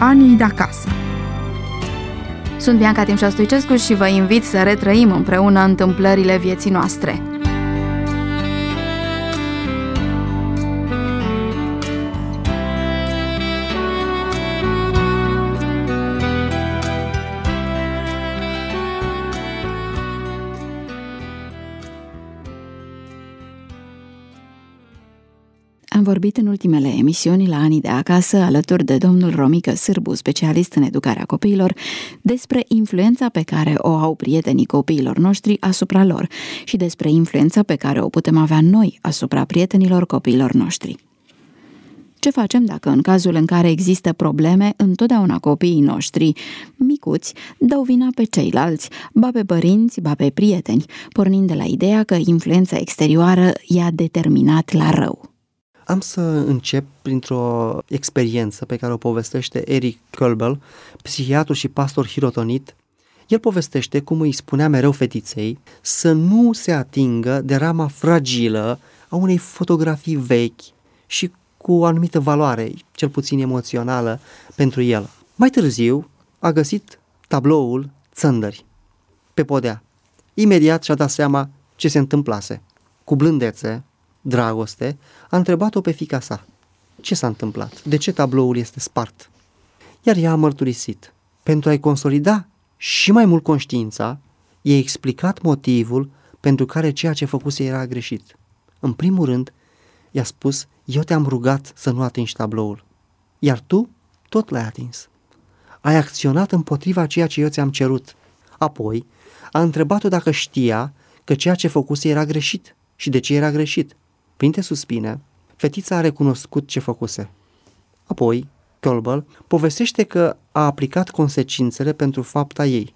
Anii de acasă. Sunt Bianca Timșa Stoicescu și vă invit să retrăim împreună întâmplările vieții noastre. Am vorbit în ultimele emisiuni la Anii de acasă, alături de domnul Romică Sârbu, specialist în educarea copiilor, despre influența pe care o au prietenii copiilor noștri asupra lor și despre influența pe care o putem avea noi asupra prietenilor copiilor noștri. Ce facem dacă în cazul în care există probleme, întotdeauna copiii noștri, micuți, dau vina pe ceilalți, ba pe părinți, ba pe prieteni, pornind de la ideea că influența exterioară i-a determinat la rău? Am să încep printr-o experiență pe care o povestește Eric Kölbel, psihiatru și pastor hirotonit. El povestește cum îi spunea mereu fetiței să nu se atingă de rama fragilă a unei fotografii vechi și cu o anumită valoare, cel puțin emoțională, pentru el. Mai târziu a găsit tabloul țândări pe podea. Imediat și-a dat seama ce se întâmplase. Cu blândețe, dragoste, a întrebat-o pe fiica sa: ce s-a întâmplat? De ce tabloul este spart? Iar ea a mărturisit. Pentru a-i consolida și mai mult conștiința, i-a explicat motivul pentru care ceea ce făcuse era greșit. În primul rând, i-a spus: eu te-am rugat să nu atingi tabloul, iar tu tot l-ai atins. Ai acționat împotriva ceea ce eu ți-am cerut. Apoi, a întrebat-o dacă știa că ceea ce făcuse era greșit și de ce era greșit. Printre suspine, fetița a recunoscut ce făcuse. Apoi, Kölbel povestește că a aplicat consecințele pentru fapta ei.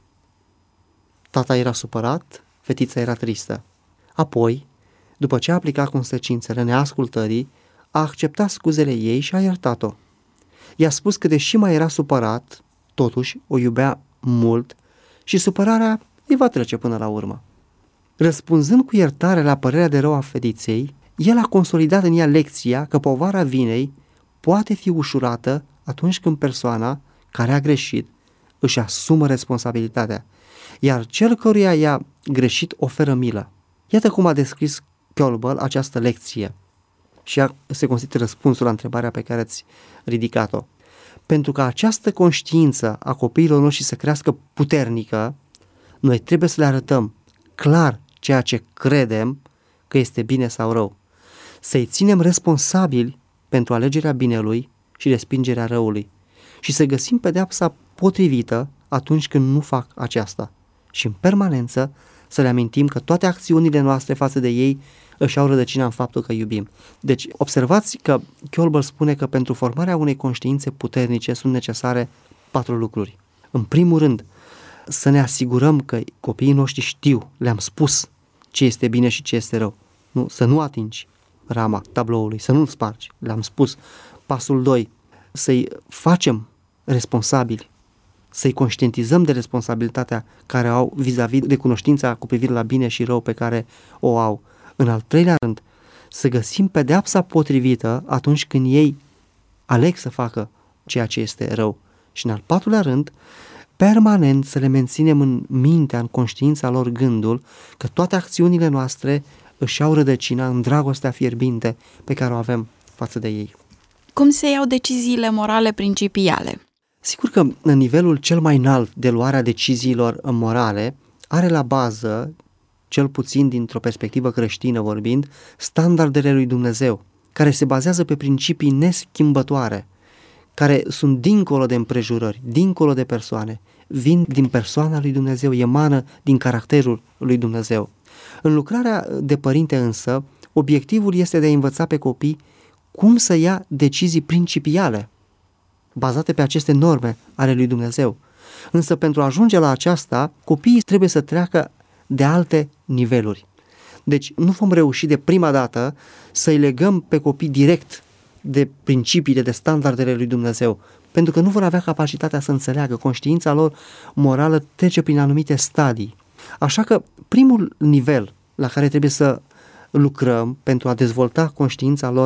Tata era supărat, fetița era tristă. Apoi, după ce a aplicat consecințele neascultării, a acceptat scuzele ei și a iertat-o. I-a spus că deși mai era supărat, totuși o iubea mult și supărarea îi va trece până la urmă. Răspunzând cu iertare la părerea de rău a fetiței, el a consolidat în ea lecția că povara vinei poate fi ușurată atunci când persoana care a greșit își asumă responsabilitatea, iar cel căruia i-a greșit oferă milă. Iată cum a descris Kölbel această lecție și se consideră răspunsul la întrebarea pe care ați ridicat-o. Pentru ca această conștiință a copiilor noștri să crească puternică, noi trebuie să le arătăm clar ceea ce credem că este bine sau rău. Să-i ținem responsabili pentru alegerea binelui și respingerea răului și să găsim pedeapsa potrivită atunci când nu fac aceasta. Și în permanență să le amintim că toate acțiunile noastre față de ei își au rădăcina în faptul că iubim. Deci observați că Kölbel spune că pentru formarea unei conștiințe puternice sunt necesare 4 lucruri. În primul rând, să ne asigurăm că copiii noștri știu, le-am spus ce este bine și ce este rău. Nu, să nu atingi rama tabloului, să nu-l spargi, le-am spus. Pasul 2, să-i facem responsabili, să-i conștientizăm de responsabilitatea care au vis-a-vis de cunoștința cu privire la bine și rău pe care o au. În al 3-lea rând, să găsim pedeapsa potrivită atunci când ei aleg să facă ceea ce este rău. Și în al 4-lea rând, permanent să le menținem în mintea, în conștiința lor gândul că toate acțiunile noastre își au rădăcina în dragostea fierbinte pe care o avem față de ei. Cum se iau deciziile morale principiale? Sigur că în nivelul cel mai înalt de luarea deciziilor morale are la bază, cel puțin dintr-o perspectivă creștină vorbind, standardele lui Dumnezeu, care se bazează pe principii neschimbătoare, care sunt dincolo de împrejurări, dincolo de persoane, vin din persoana lui Dumnezeu, emană din caracterul lui Dumnezeu. În lucrarea de părinte însă, obiectivul este de a învăța pe copii cum să ia decizii principiale, bazate pe aceste norme ale lui Dumnezeu. Însă pentru a ajunge la aceasta, copiii trebuie să treacă de alte niveluri. Deci nu vom reuși de prima dată să-i legăm pe copii direct de principiile, de standardele lui Dumnezeu, pentru că nu vor avea capacitatea să înțeleagă. Conștiința lor morală trece prin anumite stadii. Așa că primul nivel la care trebuie să lucrăm pentru a dezvolta conștiința lor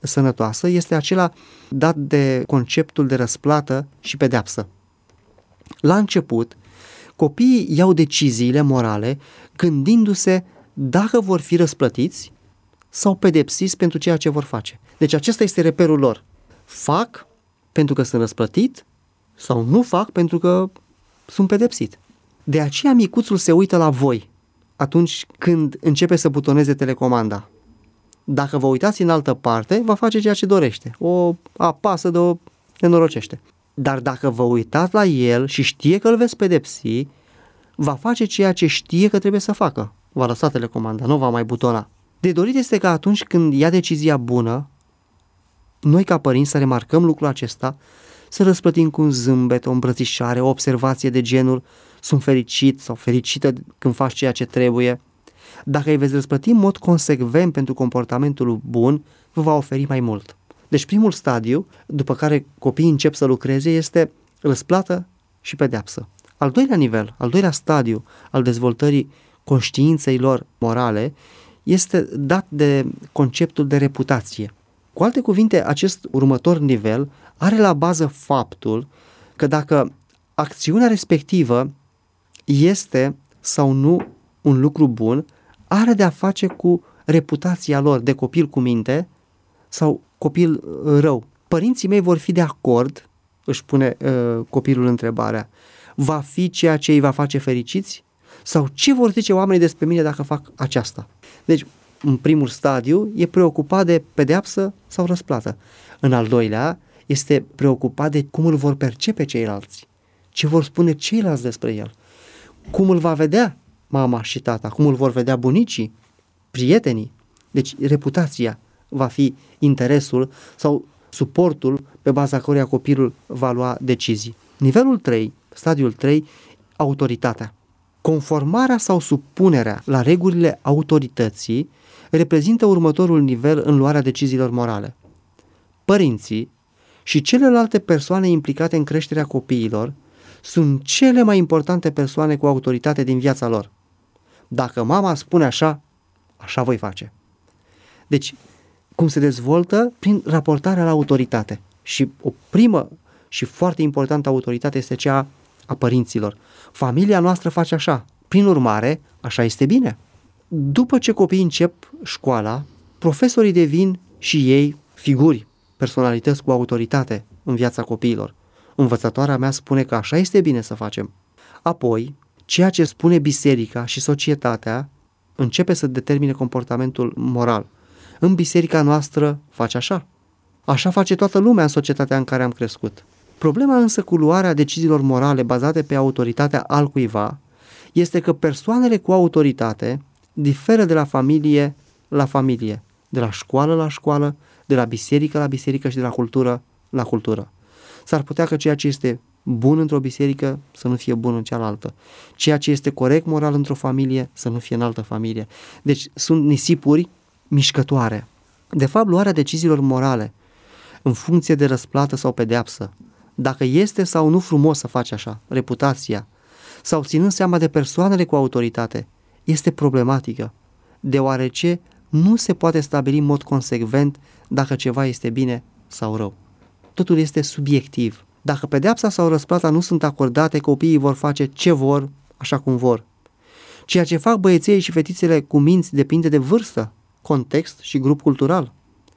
sănătoasă este acela dat de conceptul de răsplată și pedeapsă. La început, copiii iau deciziile morale gândindu-se dacă vor fi răsplătiți sau pedepsiți pentru ceea ce vor face. Deci acesta este reperul lor. Fac pentru că sunt răsplătit sau nu fac pentru că sunt pedepsit. De aceea micuțul se uită la voi atunci când începe să butoneze telecomanda. Dacă vă uitați în altă parte, va face ceea ce dorește. O apasă de o nenorocește. Dar dacă vă uitați la el și știe că îl veți pedepsi, va face ceea ce știe că trebuie să facă. Va lăsa telecomanda, nu va mai butona. De dorit este că atunci când ia decizia bună, noi ca părinți să remarcăm lucrul acesta, să răsplătim cu un zâmbet, o îmbrățișare, o observație de genul sunt fericit sau fericită când faci ceea ce trebuie. Dacă îi veți răsplăti în mod consecvent pentru comportamentul bun, vă va oferi mai mult. Deci primul stadiu, după care copiii încep să lucreze, este răsplată și pedeapsă. Al doilea nivel, al doilea stadiu al dezvoltării conștiinței lor morale este dat de conceptul de reputație. Cu alte cuvinte, acest următor nivel are la bază faptul că dacă acțiunea respectivă este sau nu un lucru bun, are de a face cu reputația lor de copil cu minte sau copil rău. Părinții mei vor fi de acord, își pune copilul întrebarea, va fi ceea ce îi va face fericiți? Sau ce vor zice oamenii despre mine dacă fac aceasta? Deci, în primul stadiu, e preocupat de pedeapsă sau răsplată. În al doilea, este preocupat de cum îl vor percepe ceilalți, ce vor spune ceilalți despre el, cum îl va vedea mama și tata, cum îl vor vedea bunicii, prietenii. Deci, reputația va fi interesul sau suportul pe baza căruia copilul va lua decizii. Nivelul 3, stadiul 3, autoritatea. Conformarea sau supunerea la regulile autorității reprezintă următorul nivel în luarea deciziilor morale. Părinții și celelalte persoane implicate în creșterea copiilor sunt cele mai importante persoane cu autoritate din viața lor. Dacă mama spune așa, așa voi face. Deci, cum se dezvoltă? Prin raportarea la autoritate. Și o primă și foarte importantă autoritate este cea a părinților. Familia noastră face așa. Prin urmare, așa este bine. După ce copiii încep școala, profesorii devin și ei figuri, personalități cu autoritate în viața copiilor. Învățătoarea mea spune că așa este bine să facem. Apoi, ceea ce spune biserica și societatea începe să determine comportamentul moral. În biserica noastră face așa. Așa face toată lumea în societatea în care am crescut. Problema însă cu luarea deciziilor morale bazate pe autoritatea altcuiva este că persoanele cu autoritate diferă de la familie la familie, de la școală la școală, de la biserică la biserică și de la cultură la cultură. S-ar putea că ceea ce este bun într-o biserică să nu fie bun în cealaltă. Ceea ce este corect moral într-o familie să nu fie în altă familie. Deci sunt nisipuri mișcătoare. De fapt, luarea deciziilor morale în funcție de răsplată sau pedeapsă, dacă este sau nu frumos să faci așa, reputația, sau ținând seama de persoanele cu autoritate, este problematică, deoarece nu se poate stabili în mod consecvent dacă ceva este bine sau rău. Totul este subiectiv. Dacă pedeapsa sau răsplata nu sunt acordate, copiii vor face ce vor, așa cum vor. Ceea ce fac băieței și fetițele cu minți depinde de vârstă, context și grup cultural.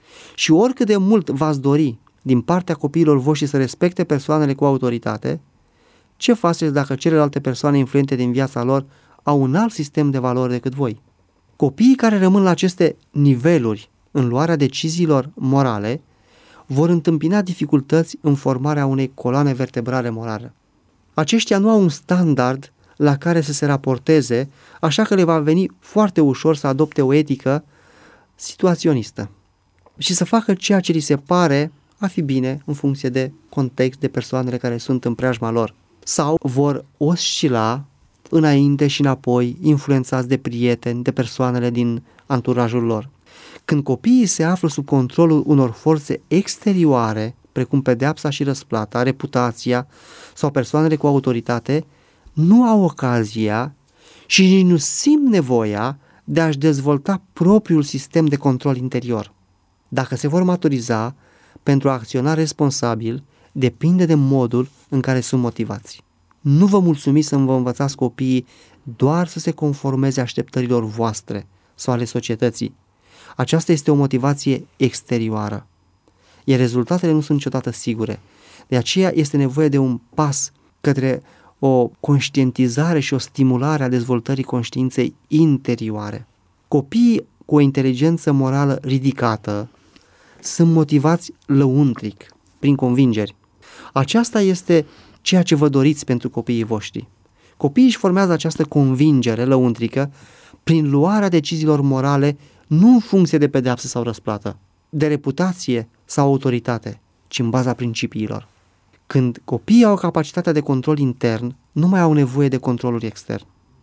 Și oricât de mult v-ați dori din partea copiilor voștri să respecte persoanele cu autoritate, ce faceți dacă celelalte persoane influente din viața lor au un alt sistem de valori decât voi? Copiii care rămân la aceste niveluri în luarea deciziilor morale vor întâmpina dificultăți în formarea unei coloane vertebrale morale. Aceștia nu au un standard la care să se raporteze, așa că le va veni foarte ușor să adopte o etică situaționistă și să facă ceea ce li se pare a fi bine în funcție de context, de persoanele care sunt în preajma lor. Sau vor oscila înainte și înapoi, influențați de prieteni, de persoanele din anturajul lor. Când copiii se află sub controlul unor forțe exterioare, precum pedeapsa și răsplata, reputația sau persoanele cu autoritate, nu au ocazia și nici nu simt nevoia de a-și dezvolta propriul sistem de control interior. Dacă se vor maturiza pentru a acționa responsabil, depinde de modul în care sunt motivați. Nu vă mulțumiți să vă învățați copiii doar să se conformeze așteptărilor voastre sau ale societății. Aceasta este o motivație exterioară, iar rezultatele nu sunt niciodată sigure. De aceea este nevoie de un pas către o conștientizare și o stimulare a dezvoltării conștiinței interioare. Copiii cu o inteligență morală ridicată sunt motivați lăuntric, prin convingeri. Aceasta este ceea ce vă doriți pentru copiii voștri. Copiii își formează această convingere lăuntrică prin luarea deciziilor morale, nu în funcție de pedeapsă sau răsplată, de reputație sau autoritate, ci în baza principiilor. Când copiii au capacitatea de control intern, nu mai au nevoie de controlul extern.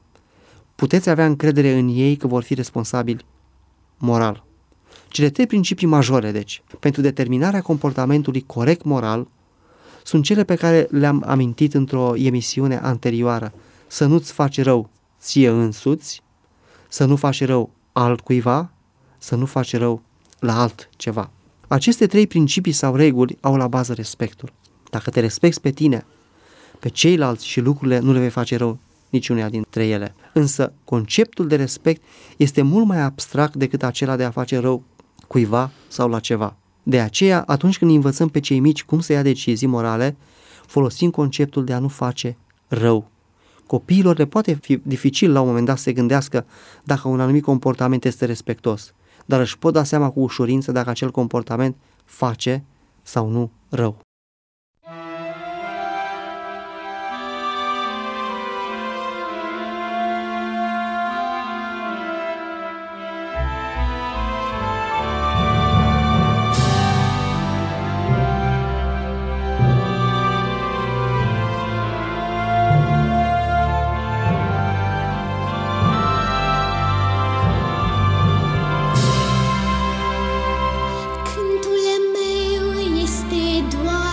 Puteți avea încredere în ei că vor fi responsabili moral. Cele 3 principii majore, deci, pentru determinarea comportamentului corect moral sunt cele pe care le-am amintit într-o emisiune anterioară. Să nu-ți faci rău ție însuți, să nu faci rău altcuiva, să nu faci rău la altceva. Aceste 3 principii sau reguli au la bază respectul. Dacă te respecti pe tine, pe ceilalți și lucrurile, nu le vei face rău niciunea dintre ele. Însă conceptul de respect este mult mai abstract decât acela de a face rău cuiva sau la ceva. De aceea, atunci când învățăm pe cei mici cum să ia decizii morale, folosim conceptul de a nu face rău. Copiilor le poate fi dificil la un moment dat să se gândească dacă un anumit comportament este respectos, dar își pot da seama cu ușurință dacă acel comportament face sau nu rău. Cântul meu este doar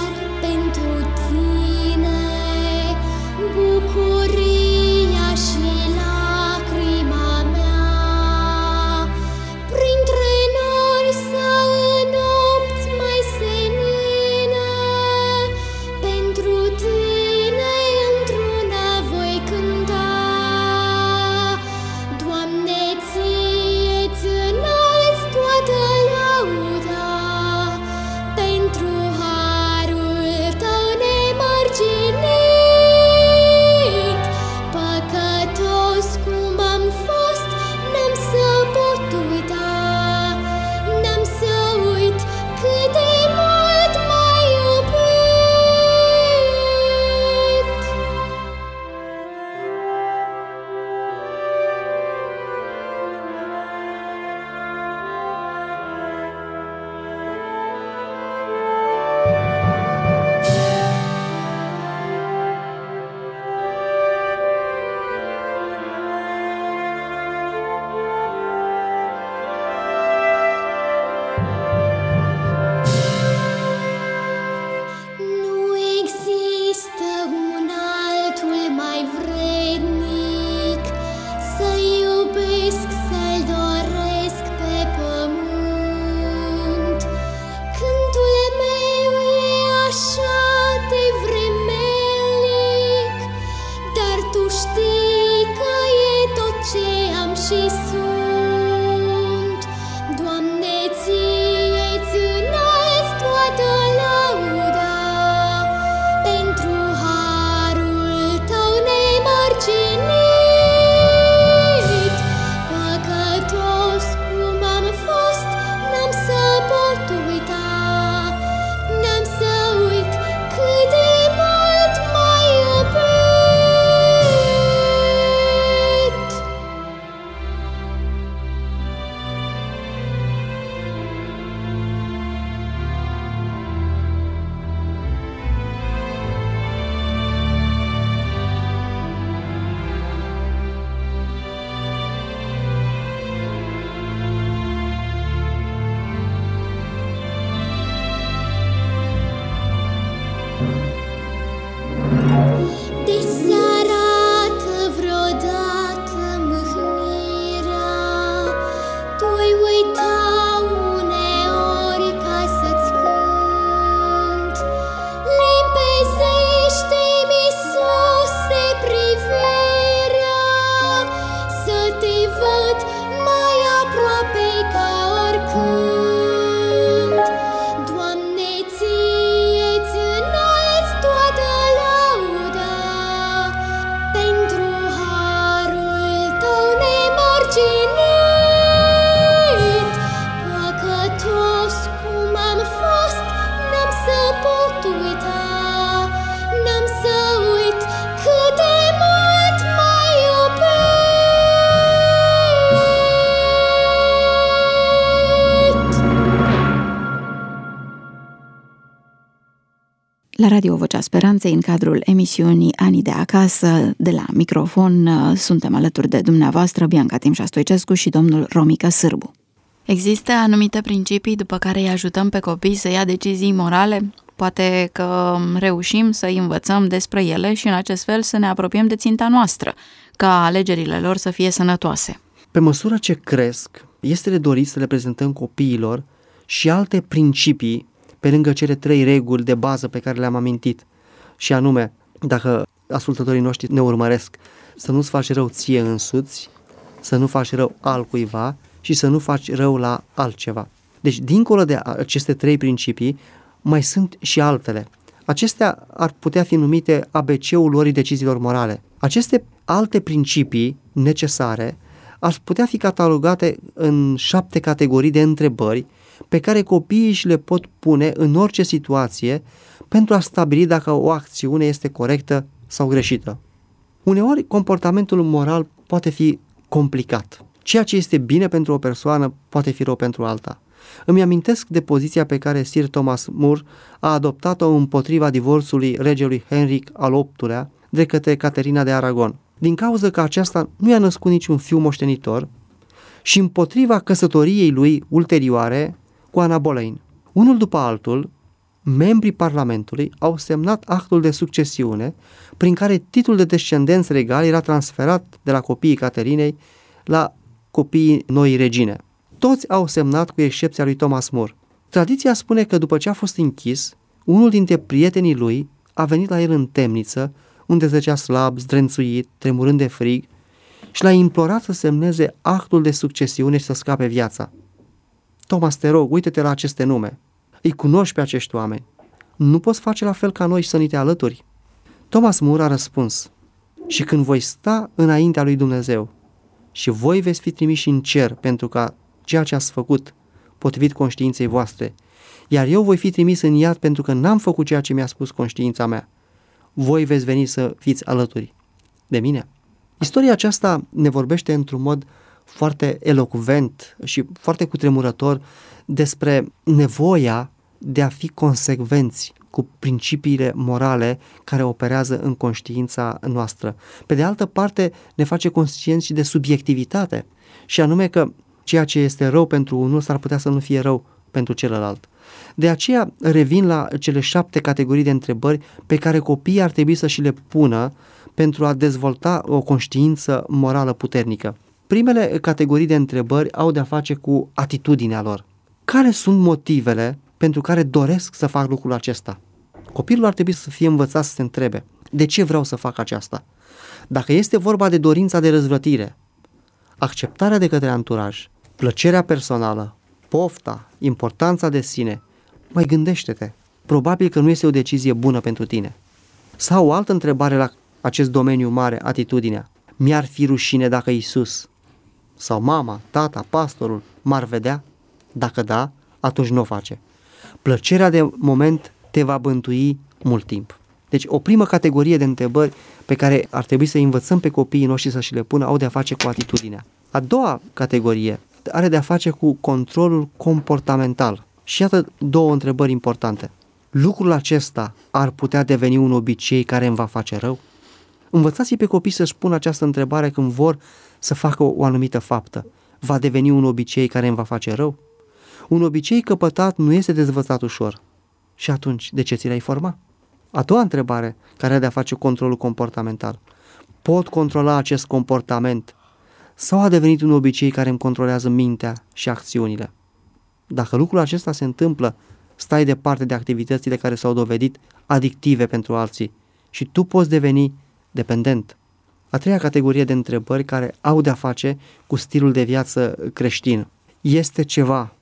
La Radio Vocea Speranței, în cadrul emisiunii Anii de acasă, de la microfon, suntem alături de dumneavoastră, Bianca Timșa Stoicescu și domnul Romică Sârbu. Există anumite principii după care îi ajutăm pe copii să ia decizii morale? Poate că reușim să îi învățăm despre ele și în acest fel să ne apropiem de ținta noastră, ca alegerile lor să fie sănătoase. Pe măsură ce cresc, este de dorit să le prezentăm copiilor și alte principii pe lângă cele 3 reguli de bază pe care le-am amintit. Și anume, dacă ascultătorii noștri ne urmăresc, să nu-ți faci rău ție însuți, să nu faci rău altcuiva și să nu faci rău la altceva. Deci, dincolo de aceste 3 principii, mai sunt și altele. Acestea ar putea fi numite ABC-ul luării deciziilor morale. Aceste alte principii necesare ar putea fi catalogate în 7 categorii de întrebări pe care copiii și le pot pune în orice situație pentru a stabili dacă o acțiune este corectă sau greșită. Uneori, comportamentul moral poate fi complicat. Ceea ce este bine pentru o persoană poate fi rău pentru alta. Îmi amintesc de poziția pe care Sir Thomas More a adoptat-o împotriva divorțului regelui Henric al VIII-lea de către Caterina de Aragon, din cauza că aceasta nu i-a născut niciun fiu moștenitor și împotriva căsătoriei lui ulterioare cu Ana Boleyn. Unul după altul, membrii Parlamentului au semnat actul de succesiune prin care titlul de descendenți regal era transferat de la copiii Caterinei la copiii noii regine. Toți au semnat cu excepția lui Thomas More. Tradiția spune că după ce a fost închis, unul dintre prietenii lui a venit la el în temniță, unde zăcea slab, zdrențuit, tremurând de frig, și l-a implorat să semneze actul de succesiune și să scape viața. Thomas, te rog, uite-te la aceste nume. Îi cunoști pe acești oameni. Nu poți face la fel ca noi și să ni te alături? Thomas More a răspuns: și când voi sta înaintea lui Dumnezeu și voi veți fi trimiși în cer pentru ca ceea ce ați făcut potrivit conștiinței voastre, iar eu voi fi trimis în iad pentru că n-am făcut ceea ce mi-a spus conștiința mea, voi veți veni să fiți alături de mine. Istoria aceasta ne vorbește într-un mod foarte elocvent și foarte cutremurător despre nevoia de a fi consecvenți cu principiile morale care operează în conștiința noastră. Pe de altă parte, ne face conștienți și de subiectivitate, și anume că ceea ce este rău pentru unul s-ar putea să nu fie rău pentru celălalt. De aceea revin la cele 7 categorii de întrebări pe care copiii ar trebui să și le pună pentru a dezvolta o conștiință morală puternică. Primele categorii de întrebări au de-a face cu atitudinea lor. Care sunt motivele pentru care doresc să fac lucrul acesta? Copilul ar trebui să fie învățat să se întrebe: de ce vreau să fac aceasta? Dacă este vorba de dorința de răzvrătire, acceptarea de către anturaj, plăcerea personală, pofta, importanța de sine, mai gândește-te. Probabil că nu este o decizie bună pentru tine. Sau o altă întrebare la acest domeniu mare, atitudinea: mi-ar fi rușine dacă Iisus sau mama, tata, pastorul m-ar vedea? Dacă da, atunci nu o face. Plăcerea de moment te va bântui mult timp. Deci o primă categorie de întrebări pe care ar trebui să învățăm pe copiii noștri să și le pună au de-a face cu atitudinea. A doua categorie are de-a face cu controlul comportamental. Și iată 2 întrebări importante. Lucrul acesta ar putea deveni un obicei care îmi va face rău? Învățați pe copii să-și pună această întrebare când vor să facă o anumită faptă. Va deveni un obicei care îmi va face rău? Un obicei căpătat nu este dezvățat ușor. Și atunci, de ce ți l-ai forma? A doua întrebare care are de-a face cu controlul comportamental. Pot controla acest comportament sau a devenit un obicei care îmi controlează mintea și acțiunile? Dacă lucrul acesta se întâmplă, stai departe de activitățile care s-au dovedit adictive pentru alții și tu poți deveni dependent. A treia categorie de întrebări care au de-a face cu stilul de viață creștin. Este ceva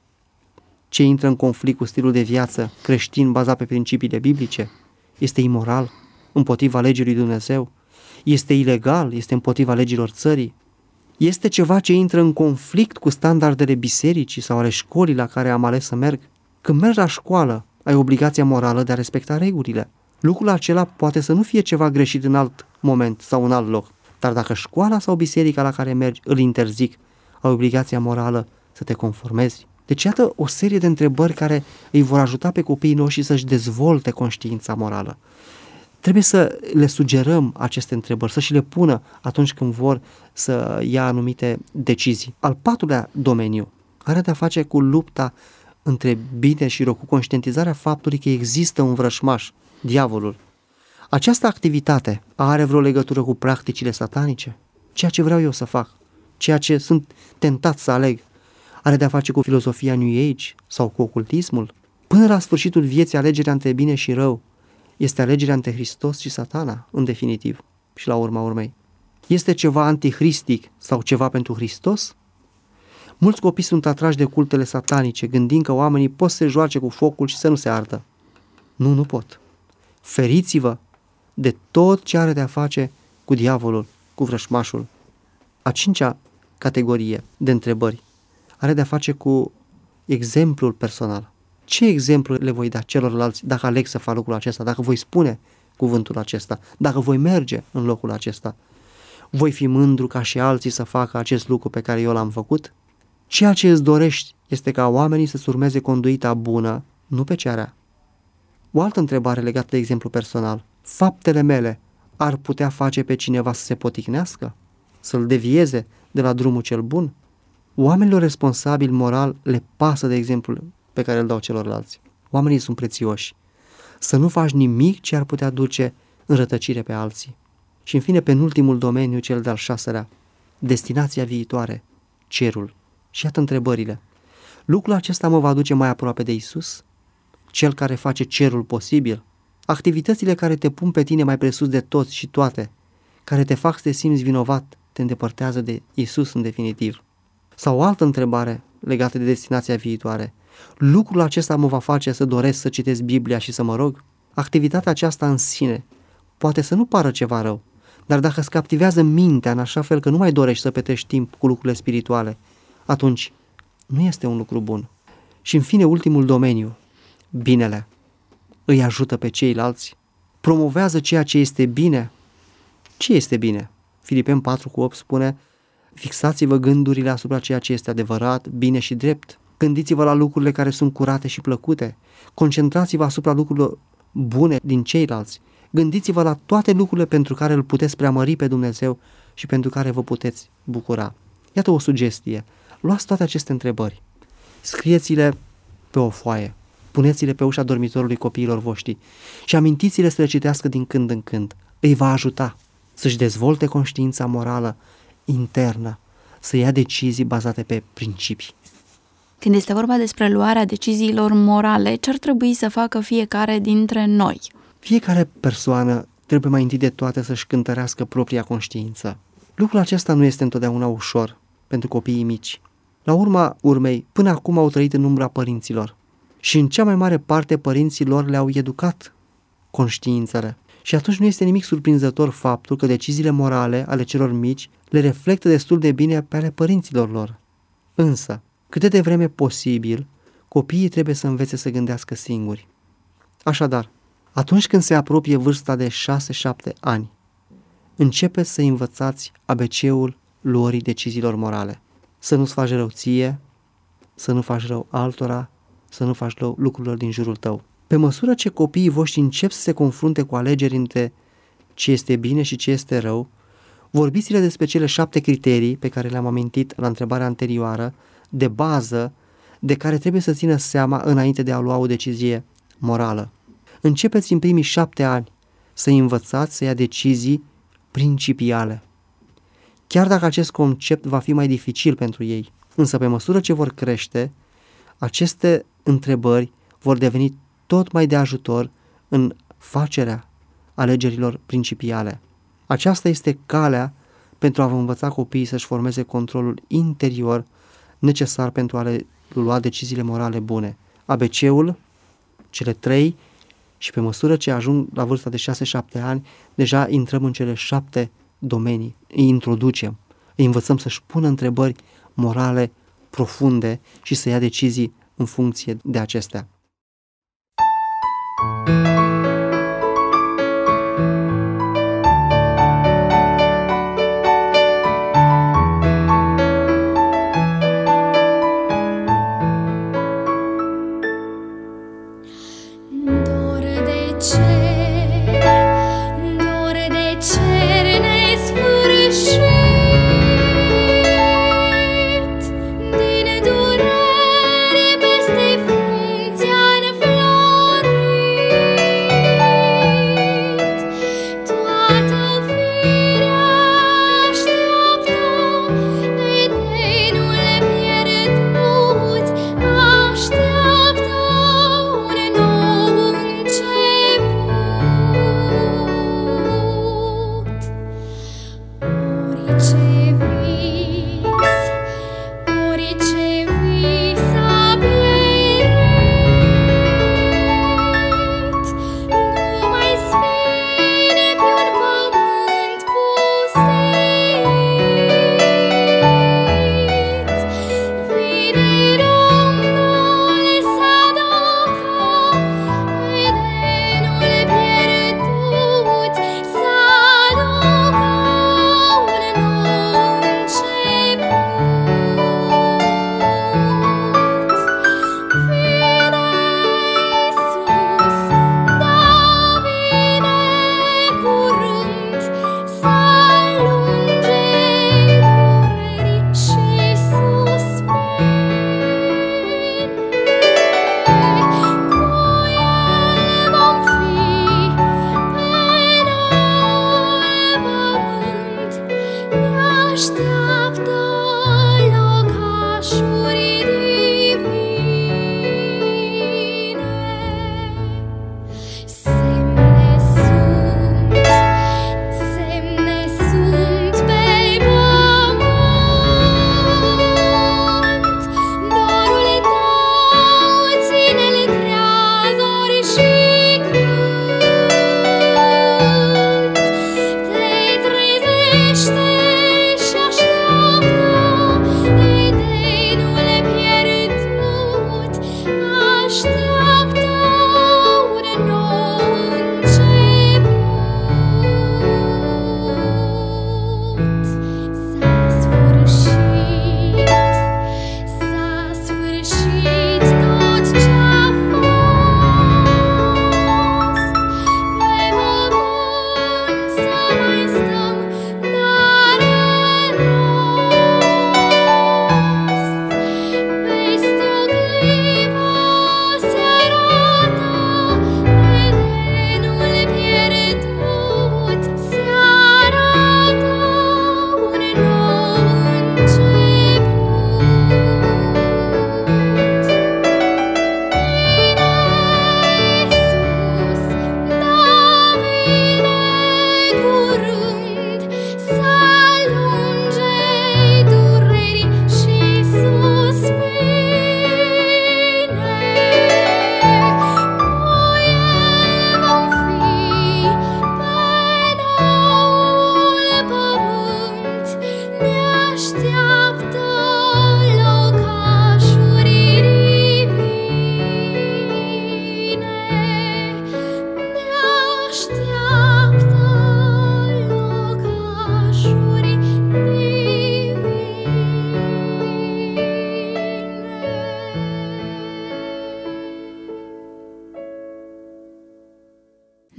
ce intră în conflict cu stilul de viață creștin bazat pe principiile biblice? Este imoral? Împotriva legii lui Dumnezeu? Este ilegal? Este împotriva legilor țării? Este ceva ce intră în conflict cu standardele bisericii sau ale școlii la care am ales să merg? Când mergi la școală, ai obligația morală de a respecta regulile. Lucrul acela poate să nu fie ceva greșit în alt moment sau în alt loc, dar dacă școala sau biserica la care mergi îl interzic, ai obligația morală să te conformezi. Deci iată o serie de întrebări care îi vor ajuta pe copiii noștri să-și dezvolte conștiința morală. Trebuie să le sugerăm aceste întrebări, să și le pună atunci când vor să ia anumite decizii. Al patrulea domeniu are de-a face cu lupta între bine și rău, cu conștientizarea faptului că există un vrășmaș, diavolul. Această activitate are vreo legătură cu practicile satanice? Ceea ce vreau eu să fac, ceea ce sunt tentat să aleg, are de-a face cu filozofia New Age sau cu ocultismul? Până la sfârșitul vieții, alegerea între bine și rău este alegerea între Hristos și Satana, în definitiv, și la urma urmei. Este ceva antihristic sau ceva pentru Hristos? Mulți copii sunt atrași de cultele satanice, gândind că oamenii pot să se joace cu focul și să nu se ardă. Nu pot. Feriți-vă de tot ce are de a face cu diavolul, cu vrășmașul. A cincea categorie de întrebări are de a face cu exemplul personal. Ce exemplu le voi da celorlalți dacă aleg să fac lucrul acesta, dacă voi spune cuvântul acesta, dacă voi merge în locul acesta? Voi fi mândru ca și alții să facă acest lucru pe care eu l-am făcut? Ceea ce îți dorești este ca oamenii să-ți urmeze conduita bună, nu pe cea rea. O altă întrebare legată de exemplu personal. Faptele mele ar putea face pe cineva să se poticnească? Să-l devieze de la drumul cel bun? Oamenilor responsabili moral le pasă de exemplul pe care îl dau celorlalți. Oamenii sunt prețioși. Să nu faci nimic ce ar putea duce în rătăcire pe alții. Și în fine, penultimul domeniu, cel de-al șaselea, destinația viitoare, cerul. Și iată întrebările. Lucrul acesta mă va duce mai aproape de Isus? Cel care face cerul posibil? Activitățile care te pun pe tine mai presus de toți și toate, care te fac să te simți vinovat, te îndepărtează de Isus în definitiv. Sau o altă întrebare legată de destinația viitoare. Lucrul acesta mă va face să doresc să citesc Biblia și să mă rog? Activitatea aceasta în sine poate să nu pară ceva rău, dar dacă îți captivează mintea în așa fel că nu mai dorești să petreci timp cu lucrurile spirituale, atunci nu este un lucru bun. Și în fine, ultimul domeniu, binele. Îi ajută pe ceilalți? Promovează ceea ce este bine? Ce este bine? Filipeni 4:8 spune: fixați-vă gândurile asupra ceea ce este adevărat, bine și drept. Gândiți-vă la lucrurile care sunt curate și plăcute. Concentrați-vă asupra lucrurilor bune din ceilalți. Gândiți-vă la toate lucrurile pentru care îl puteți preamări pe Dumnezeu și pentru care vă puteți bucura. Iată o sugestie. Luați toate aceste întrebări, scrieți-le pe o foaie, puneți-le pe ușa dormitorului copiilor voștri și amintiți-le să le citească din când în când. Îi va ajuta să-și dezvolte conștiința morală internă, să ia decizii bazate pe principii. Când este vorba despre luarea deciziilor morale, ce ar trebui să facă fiecare dintre noi? Fiecare persoană trebuie mai întâi de toate să-și cântărească propria conștiință. Lucrul acesta nu este întotdeauna ușor pentru copiii mici. La urma urmei, până acum au trăit în umbra părinților și în cea mai mare parte părinții lor le-au educat conștiințele. Și atunci nu este nimic surprinzător faptul că deciziile morale ale celor mici le reflectă destul de bine pe ale părinților lor. Însă, cât de devreme posibil, copiii trebuie să învețe să gândească singuri. Așadar, atunci când se apropie vârsta de 6-7 ani, începeți să învățați ABC-ul luării deciziilor morale. Să nu-ți faci rău ție, să nu faci rău altora, să nu faci rău lucrurilor din jurul tău. Pe măsură ce copiii voștri încep să se confrunte cu alegeri între ce este bine și ce este rău, vorbiți-le despre cele 7 criterii pe care le-am amintit la întrebarea anterioară, de bază, de care trebuie să țină seama înainte de a lua o decizie morală. Începeți în primii 7 ani să învățați să ia decizii principiale. Chiar dacă acest concept va fi mai dificil pentru ei, însă pe măsură ce vor crește, aceste întrebări vor deveni tot mai de ajutor în facerea alegerilor principiale. Aceasta este calea pentru a vă învăța copiii să-și formeze controlul interior necesar pentru a le lua deciziile morale bune. ABC-ul, cele 3, și pe măsură ce ajung la vârsta de 6-7 ani, deja intrăm în cele 7 domenii. Îi introducem, îi învățăm să-și pună întrebări morale profunde și să ia decizii în funcție de acestea.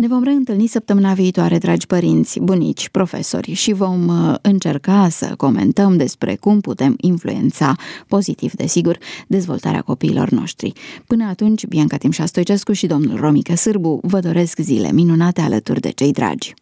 Ne vom reîntâlni săptămâna viitoare, dragi părinți, bunici, profesori, și vom încerca să comentăm despre cum putem influența pozitiv, desigur, dezvoltarea copiilor noștri. Până atunci, Bianca Timșa Stoicescu și domnul Romică Sârbu vă doresc zile minunate alături de cei dragi.